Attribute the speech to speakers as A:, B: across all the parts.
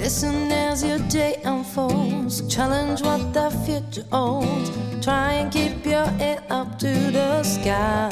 A: Listen as your day unfolds. Challenge what the future holds. Try and keep your head up to the sky.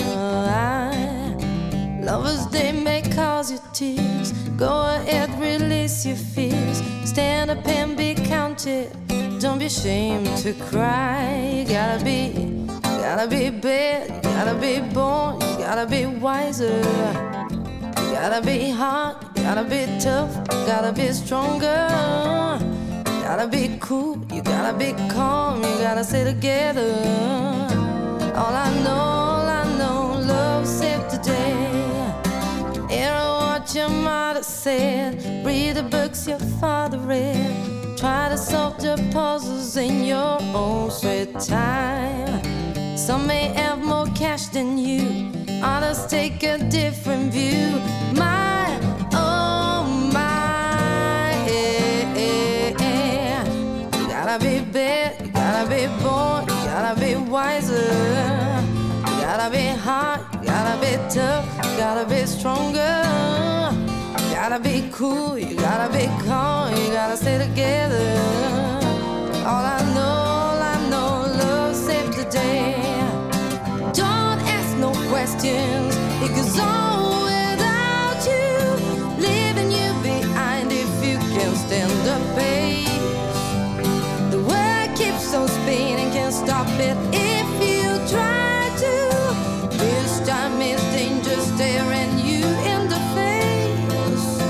A: Lovers, they may cause you tears. Go ahead, release your fears. Stand up and be counted. Don't be ashamed to cry. You gotta be bad. You gotta be born. You gotta be wiser. You gotta be hard, you gotta be tough, you gotta be stronger. You gotta be cool, you gotta be calm, you gotta stay together. All I know, love saved the day. Hear what your mother said, read the books your father read. Try to solve the puzzles in your own sweet time. Some may have more cash than you, others take a different view. My, oh my, yeah. You gotta be bad, you gotta be born, you gotta be wiser. You gotta be hard, you gotta be tough, you gotta be stronger. You gotta be cool, you gotta be calm, you gotta stay together. All I know, love saved the day. No questions, it goes on without you, leaving you behind if you can stand the pace. The world keeps on spinning, can't stop it if you try to. This time is dangerous, staring you in the face.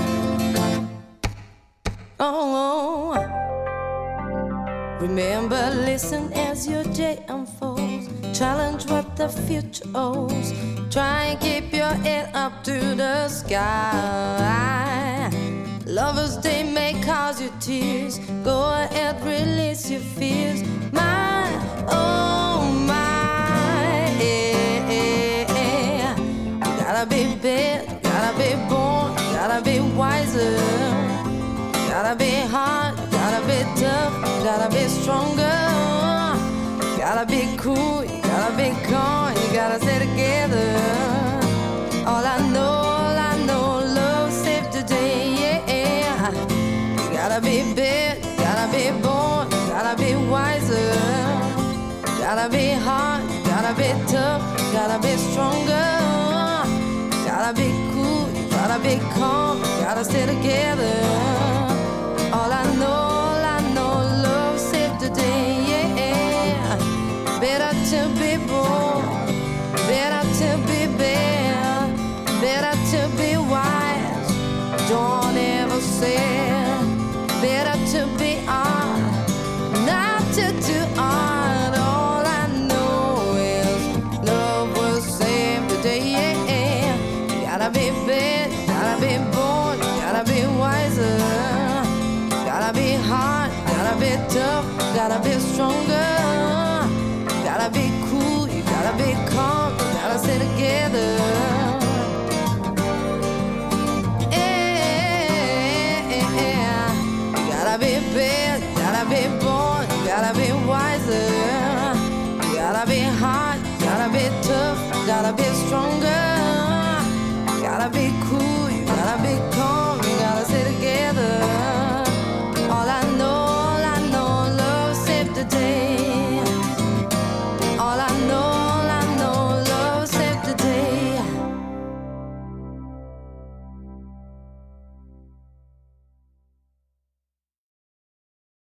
A: Oh, remember, listen as your day unfolds. Challenge what the future holds. Try and keep your head up to the sky. Lovers, they may cause you tears. Go ahead, release your fears. My, oh my, yeah. You gotta be bad, you gotta be born, you gotta be wiser. You gotta be hard, you gotta be tough, you gotta be stronger. You gotta be cool, you gotta be calm, you gotta stay together. All I know, love saved the day, yeah. You gotta be bad, you gotta be born, you gotta be wiser. You gotta be hard, you gotta be tough, you gotta be stronger. You gotta be cool, you gotta be calm, you gotta stay together. All I know, love saved the day, yeah. Better to be born, better to be bad, better to be wise. Don't ever say better to be on, not to do on. All I know is love will save the day. You gotta be bad.